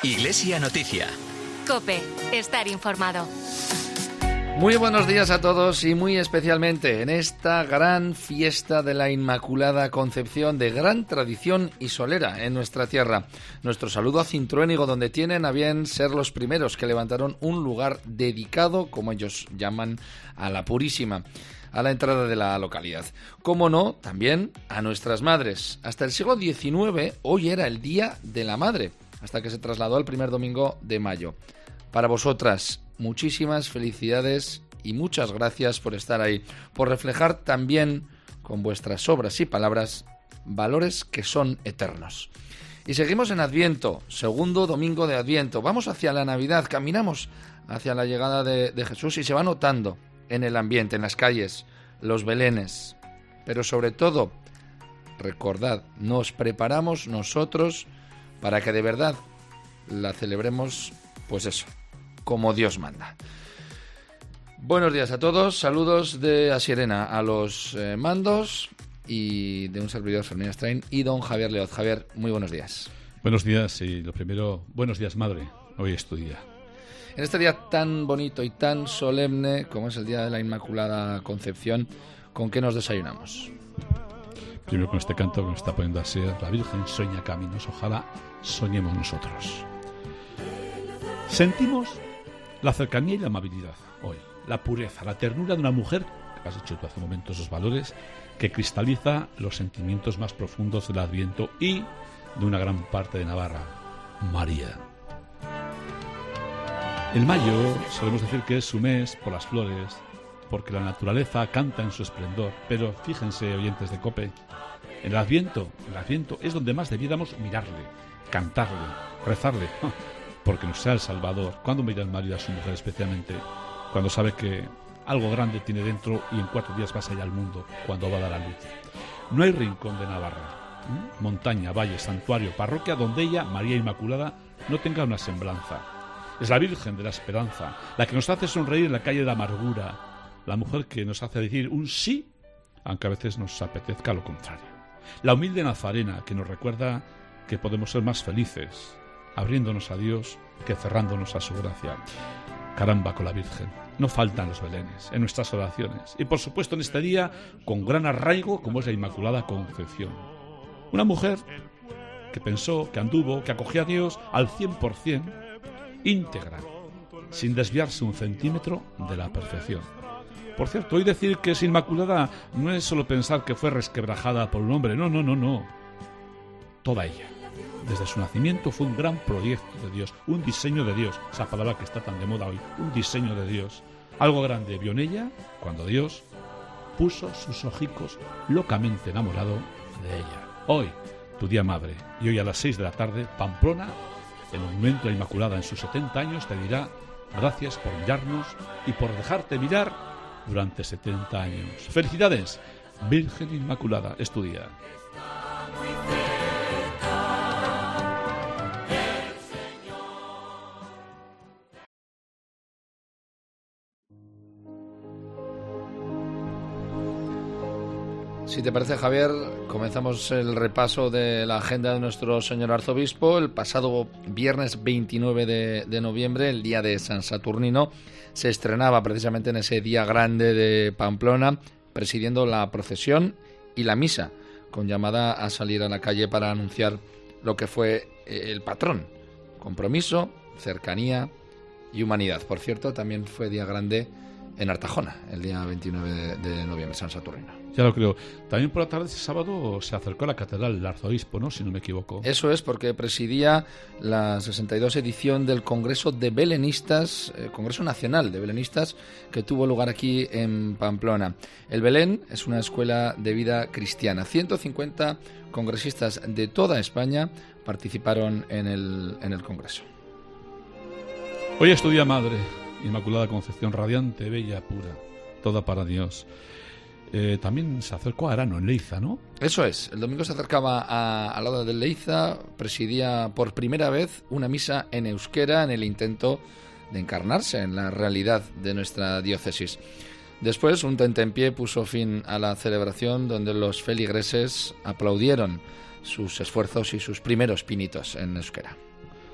Iglesia Noticia. COPE. Estar informado. Muy buenos días a todos y muy especialmente en esta gran fiesta de la Inmaculada Concepción de gran tradición y solera en nuestra tierra. Nuestro saludo a Cintruénigo, donde tienen a bien ser los primeros que levantaron un lugar dedicado, como ellos llaman, a la Purísima, a la entrada de la localidad. Como no, también a nuestras madres. Hasta el siglo XIX, hoy era el Día de la Madre, hasta que se trasladó al primer domingo de mayo. Para vosotras, muchísimas felicidades y muchas gracias por estar ahí, por reflejar también con vuestras obras y palabras valores que son eternos. Y seguimos en Adviento, segundo domingo de Adviento. Vamos hacia la Navidad, caminamos hacia la llegada de Jesús y se va notando en el ambiente, en las calles, los belenes. Pero sobre todo, recordad, nos preparamos nosotros para que de verdad la celebremos, pues eso, como Dios manda. Buenos días a todos, saludos de Asierena a los mandos y de un servidor, Fermín Strain, y don Javier Leoz. Javier, muy buenos días. Buenos días y lo primero, buenos días madre, hoy es tu día. En este día tan bonito y tan solemne como es el Día de la Inmaculada Concepción, ¿con qué nos desayunamos? Primero con este canto que nos está poniendo así, la Virgen sueña caminos, ojalá soñemos nosotros. Sentimos la cercanía y la amabilidad hoy, la pureza, la ternura de una mujer, que has dicho tú hace un momento esos valores, que cristaliza los sentimientos más profundos del Adviento y de una gran parte de Navarra, María. El mayo solemos decir que es su mes por las flores, porque la naturaleza canta en su esplendor, pero fíjense, oyentes de COPE, el Adviento es donde más debiéramos mirarle, cantarle, rezarle, porque nos sea el Salvador. ¿Cuándo mira el marido a su mujer especialmente? Cuando sabe que algo grande tiene dentro y en 4 días va a salir al mundo, cuando va a dar a luz. No hay rincón de Navarra, montaña, valle, santuario, parroquia, donde ella, María Inmaculada, no tenga una semblanza. Es la Virgen de la Esperanza, la que nos hace sonreír en la calle de la amargura, la mujer que nos hace decir un sí, aunque a veces nos apetezca lo contrario. La humilde Nazarena, que nos recuerda que podemos ser más felices abriéndonos a Dios que cerrándonos a su gracia. Caramba con la Virgen, no faltan los belenes en nuestras oraciones y por supuesto en este día con gran arraigo como es la Inmaculada Concepción. Una mujer que pensó, que anduvo, que acogió a Dios al 100%, íntegra, sin desviarse un centímetro de la perfección. Por cierto, hoy decir que es Inmaculada no es solo pensar que fue resquebrajada por un hombre, no. Toda ella, desde su nacimiento, fue un gran proyecto de Dios, un diseño de Dios, esa palabra que está tan de moda hoy, un diseño de Dios. Algo grande vio en ella cuando Dios puso sus ojicos locamente enamorado de ella. Hoy, tu día madre, y hoy a las 6 de la tarde, Pamplona, el monumento de la Inmaculada en sus 70 años, te dirá gracias por mirarnos y por dejarte mirar durante 70 años. ¡Felicidades! Virgen Inmaculada, es tu día. Si te parece, Javier, comenzamos el repaso de la agenda de nuestro señor arzobispo. El pasado viernes 29 de noviembre, el día de San Saturnino, se estrenaba precisamente en ese día grande de Pamplona, presidiendo la procesión y la misa, con llamada a salir a la calle para anunciar lo que fue el patrón. Compromiso, cercanía y humanidad. Por cierto, también fue día grande en Artajona, el día 29 de noviembre, San Saturnino. Ya lo creo. También por la tarde, ese sábado, se acercó a la catedral el arzobispo, ¿no? Si no me equivoco. Eso es, porque presidía la 62 edición del Congreso de Belenistas, Congreso Nacional de Belenistas, que tuvo lugar aquí en Pamplona. El Belén es una escuela de vida cristiana. 150 congresistas de toda España participaron en el Congreso. Hoy es tu día madre, Inmaculada Concepción, radiante, bella, pura, toda para Dios. También se acercó a Arano, en Leiza, ¿no? Eso es, el domingo se acercaba al lado de Leiza, presidía por primera vez una misa en euskera en el intento de encarnarse en la realidad de nuestra diócesis. Después, un tentempié puso fin a la celebración, donde los feligreses aplaudieron sus esfuerzos y sus primeros pinitos en euskera.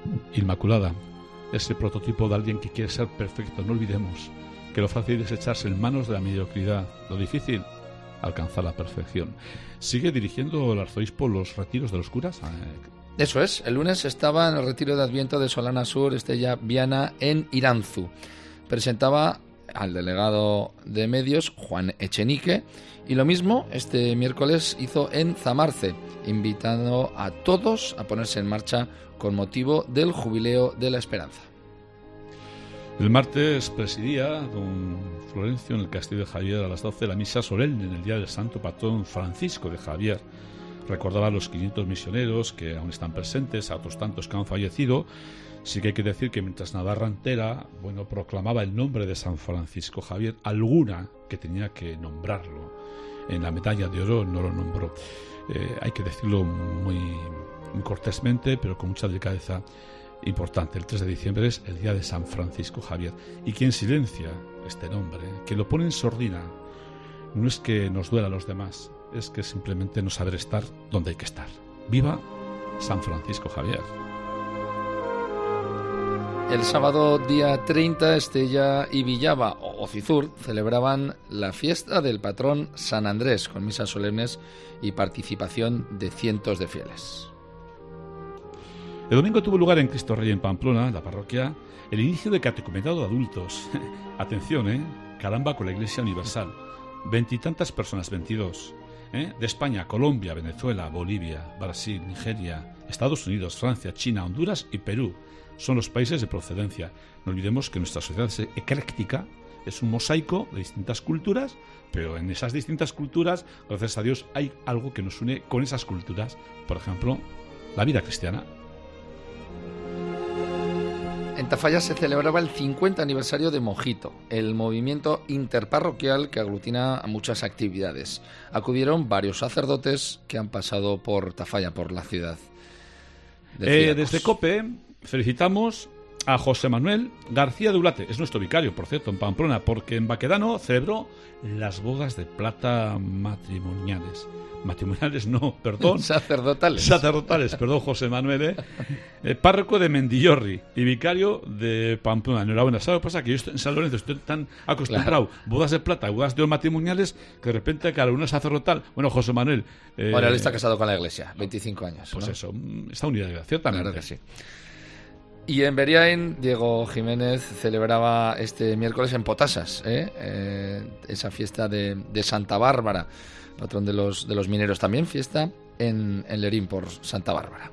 Inmaculada, ese prototipo de alguien que quiere ser perfecto. No olvidemos que lo fácil es echarse en manos de la mediocridad, lo difícil, alcanzar la perfección. ¿Sigue dirigiendo el arzobispo los retiros de los curas? Eso es, el lunes estaba en el retiro de Adviento de Solana Sur, Estella Viana, en Iranzu. Presentaba al delegado de medios, Juan Echenique, y lo mismo este miércoles hizo en Zamarce, invitando a todos a ponerse en marcha con motivo del Jubileo de la Esperanza. El martes presidía don Florencio en el Castillo de Javier a las 12 la misa solemne en el día del santo patrón Francisco de Javier. Recordaba a los 500 misioneros que aún están presentes, a otros tantos que han fallecido. Sí que hay que decir que mientras Navarra entera, proclamaba el nombre de San Francisco Javier, alguna que tenía que nombrarlo. En la medalla de oro no lo nombró. Hay que decirlo muy cortésmente, pero con mucha delicadeza. Importante, el 3 de diciembre es el día de San Francisco Javier. Y quien silencia este nombre, que lo pone en sordina, no es que nos duela a los demás, es que simplemente no saber estar donde hay que estar. ¡Viva San Francisco Javier! El sábado día 30, Estella y Villava, o Cizur, celebraban la fiesta del patrón San Andrés, con misas solemnes y participación de cientos de fieles. El domingo tuvo lugar en Cristo Rey en Pamplona, la parroquia, el inicio de catecumenado de adultos. Atención, caramba, con la Iglesia Universal. 20 y tantas personas, 22. De España, Colombia, Venezuela, Bolivia, Brasil, Nigeria, Estados Unidos, Francia, China, Honduras y Perú. Son los países de procedencia. No olvidemos que nuestra sociedad es ecléctica, es un mosaico de distintas culturas, pero en esas distintas culturas, gracias a Dios, hay algo que nos une con esas culturas. Por ejemplo, la vida cristiana. En Tafalla se celebraba el 50 aniversario de Mojito, el movimiento interparroquial que aglutina a muchas actividades. Acudieron varios sacerdotes que han pasado por Tafalla, por la ciudad. Desde COPE felicitamos a José Manuel García de Ulate, es nuestro vicario, por cierto, en Pamplona, porque en Baquedano celebró las bodas de plata matrimoniales. Matrimoniales no, perdón. Sacerdotales, perdón, José Manuel, párroco de Mendillorri y vicario de Pamplona. Enhorabuena. ¿Sabes lo que pasa? Que yo en San Lorenzo estoy tan acostumbrado, bodas de plata, bodas de oro matrimoniales, que de repente cada uno es sacerdotal. Bueno, José Manuel... Bueno, él está casado con la Iglesia, 25 años. Pues ¿no? Eso, está unida, ciertamente. Claro que sí. Y en Beriain, Diego Jiménez celebraba este miércoles en Potasas, esa fiesta de Santa Bárbara, patrón de los mineros, también fiesta en Lerín por Santa Bárbara.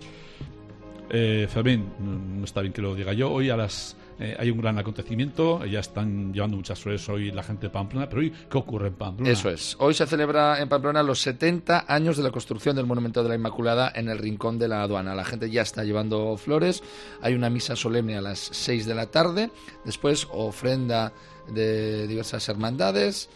Fermín, no está bien que lo diga yo. Hoy hay un gran acontecimiento. Ya están llevando muchas flores hoy la gente de Pamplona. Pero hoy, ¿qué ocurre en Pamplona? Eso es. Hoy se celebra en Pamplona los 70 años de la construcción del Monumento de la Inmaculada en el Rincón de la Aduana. La gente ya está llevando flores. Hay una misa solemne a las 6 de la tarde. Después, ofrenda de diversas hermandades.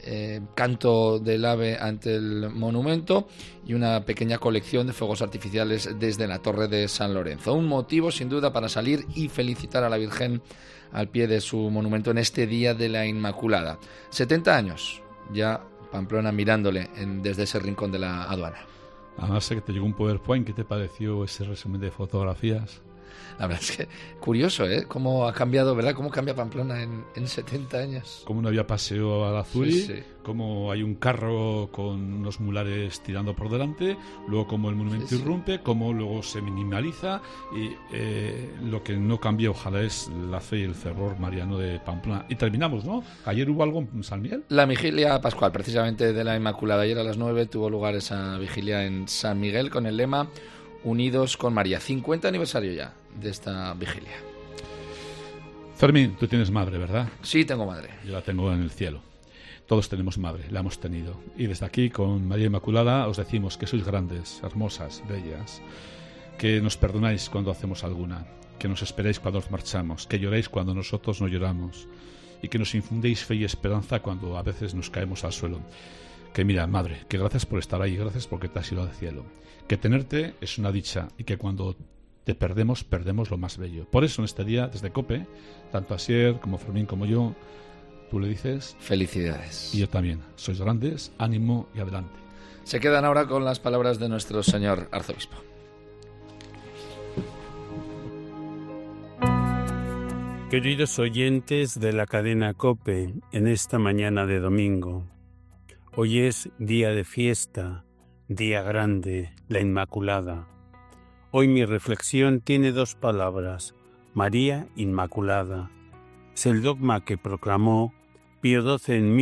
Canto del ave ante el monumento y una pequeña colección de fuegos artificiales desde la Torre de San Lorenzo. Un motivo sin duda para salir y felicitar a la Virgen al pie de su monumento en este Día de la Inmaculada. 70 años ya Pamplona mirándole desde ese rincón de la Aduana. Además sé que te llegó un PowerPoint. ¿Qué te pareció ese resumen de fotografías? La verdad es que curioso, cómo ha cambiado, ¿verdad? Cómo cambia Pamplona en 70 años. Cómo no había paseo al Azul, sí. Cómo hay un carro con unos mulares tirando por delante, luego cómo el monumento irrumpe, cómo luego se minimaliza y lo que no cambia ojalá es la fe y el fervor mariano de Pamplona. Y terminamos, ¿no? Ayer hubo algo en San Miguel. La vigilia pascual, precisamente de la Inmaculada. Ayer a las 9 tuvo lugar esa vigilia en San Miguel con el lema Unidos con María. 50 aniversario ya de esta vigilia. Fermín, tú tienes madre, ¿verdad? Sí, tengo madre. Yo la tengo en el cielo. Todos tenemos madre, la hemos tenido. Y desde aquí, con María Inmaculada, os decimos que sois grandes, hermosas, bellas, que nos perdonáis cuando hacemos alguna, que nos esperéis cuando nos marchamos, que lloréis cuando nosotros no lloramos y que nos infundéis fe y esperanza cuando a veces nos caemos al suelo. Que mira, madre, que gracias por estar ahí, gracias porque te has ido al cielo. Que tenerte es una dicha y que cuando te perdemos lo más bello. Por eso en este día, desde COPE, tanto Asier como Fermín como yo, tú le dices... Felicidades. Y yo también. Sois grandes, ánimo y adelante. Se quedan ahora con las palabras de nuestro señor arzobispo. Queridos oyentes de la cadena COPE, en esta mañana de domingo, hoy es día de fiesta, día grande, la Inmaculada. Hoy mi reflexión tiene dos palabras, María Inmaculada. Es el dogma que proclamó Pío XII en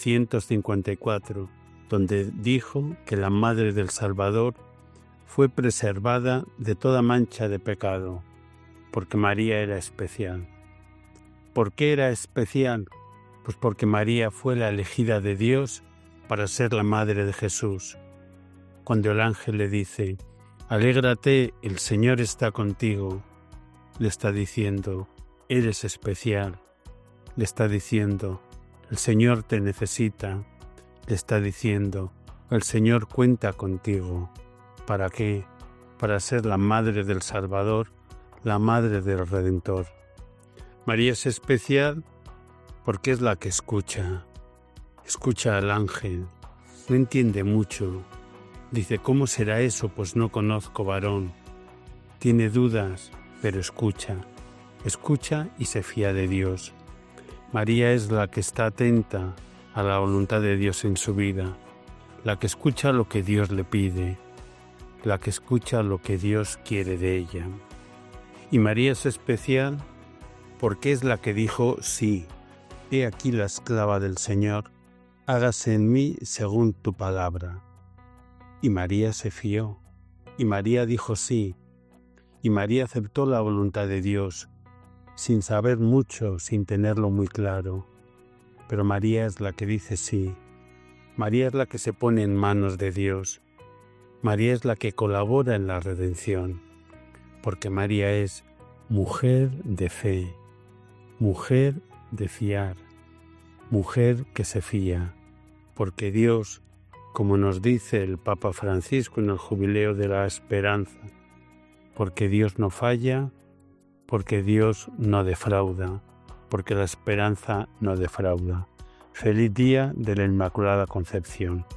1854, donde dijo que la Madre del Salvador fue preservada de toda mancha de pecado, porque María era especial. ¿Por qué era especial? Pues porque María fue la elegida de Dios para ser la madre de Jesús. Cuando el ángel le dice, alégrate, el Señor está contigo, le está diciendo, eres especial. Le está diciendo, el Señor te necesita. Le está diciendo, el Señor cuenta contigo. ¿Para qué? Para ser la madre del Salvador, la madre del Redentor. María es especial porque es la que escucha al ángel, no entiende mucho. Dice, ¿cómo será eso? Pues no conozco varón. Tiene dudas, pero escucha y se fía de Dios. María es la que está atenta a la voluntad de Dios en su vida, la que escucha lo que Dios le pide, la que escucha lo que Dios quiere de ella. Y María es especial porque es la que dijo, sí, he aquí la esclava del Señor, hágase en mí según tu palabra. Y María se fió, y María dijo sí, y María aceptó la voluntad de Dios, sin saber mucho, sin tenerlo muy claro. Pero María es la que dice sí, María es la que se pone en manos de Dios, María es la que colabora en la redención, porque María es mujer de fe, mujer de fiar, mujer que se fía, porque Dios, como nos dice el Papa Francisco en el Jubileo de la Esperanza, porque Dios no falla, porque Dios no defrauda, porque la esperanza no defrauda. Feliz día de la Inmaculada Concepción.